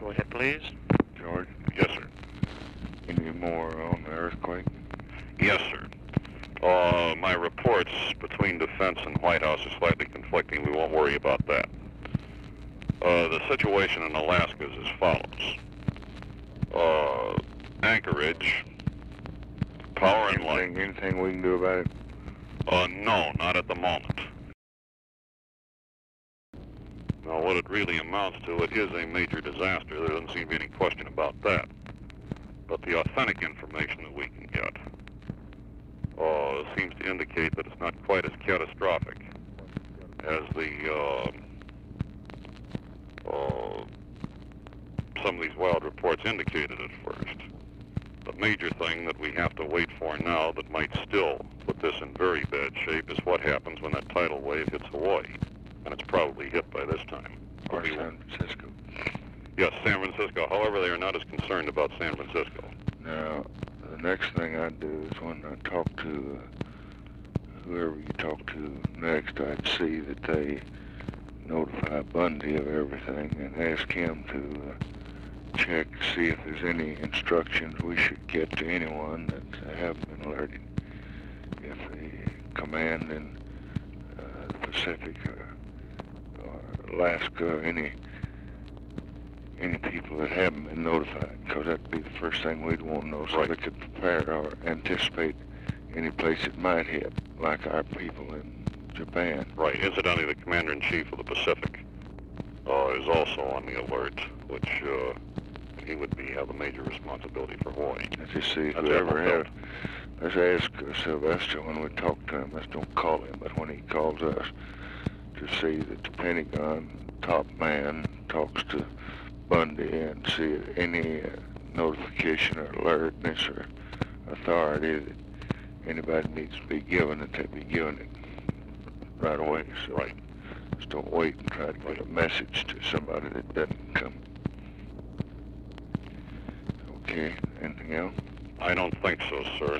Go ahead, please. George, Yes, sir. any more on the earthquake? Yes, sir. My reports between Defense and White House are slightly conflicting. We won't worry about that. The situation in Alaska is as follows. Anchorage, power and light. Anything we can do about it? No, not at the moment. Now, what it really amounts to, it is a major disaster. There doesn't seem to be any question about that. But the authentic information that we can get seems to indicate that it's not quite as catastrophic as some of these wild reports indicated at first. The major thing that we have to wait for now that might still put this in very bad shape is what happens when that tidal wave hits Hawaii. And it's probably hit by this time. Or San Francisco? Yes, San Francisco. However, they are not as concerned about San Francisco. Now, the next thing I'd do is when I talk to whoever you talk to next, I'd see that they notify Bundy of everything and ask him to check to see if there's any instructions we should get to anyone that haven't been alerted. If the command in the Pacific or Alaska, any people that haven't been notified, because that'd be the first thing we'd want to know, so they could prepare or anticipate any place it might hit, like our people in Japan. Right. Incidentally, the Commander-in-Chief of the Pacific is also on the alert, which he would have a major responsibility for Hawaii. Let's just see whoever had. Let's ask Sylvester when we talk to him. Let's don't call him, but when he calls us, to see that the Pentagon top man talks to Bundy and see if any notification or alertness or authority that anybody needs to be given, that they be given it right away. So just don't wait and try to get a message to somebody that doesn't come. Okay, anything else? I don't think so, sir.